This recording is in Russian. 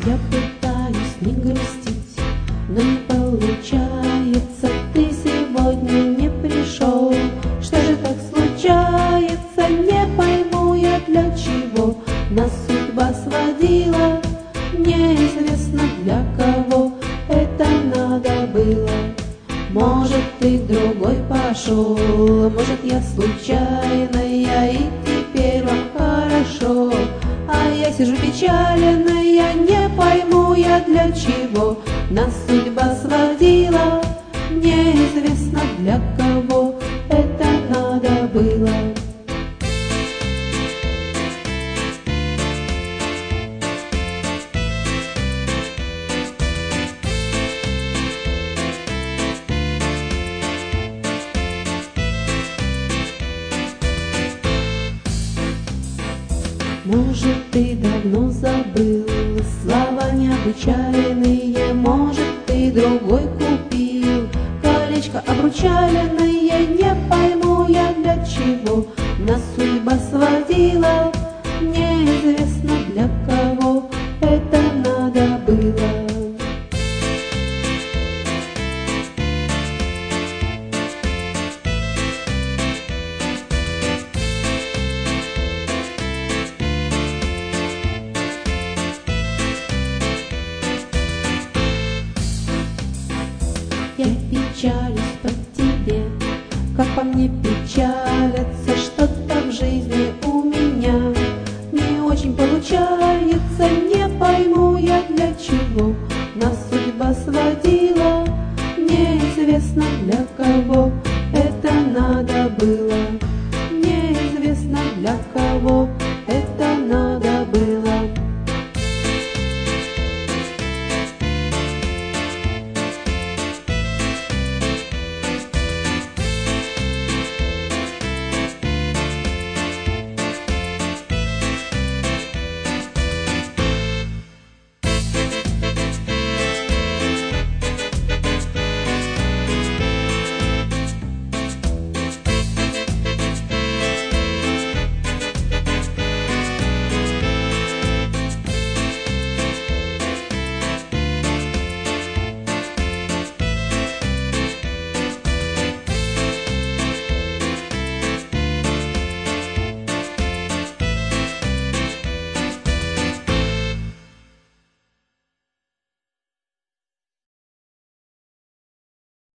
Я пытаюсь не грустить, но не получается. Ты сегодня не пришел. Что же так случается? Не пойму я, для чего нас судьба сводила. Неизвестно, для кого это надо было. Может, ты другой пошел, может, я случайная, и теперь вам хорошо. А я сижу печальная, не пойму я, для чего нас судьба сводила. Неизвестно, для кого это надо было. Может, ты давно забыл слова необычайные, может, ты другой купил колечко обручальное. Не пойму я, для чего нас судьба сводила. Неизвестно, для кого это надо было. Я печалюсь по тебе, как по мне печалятся, что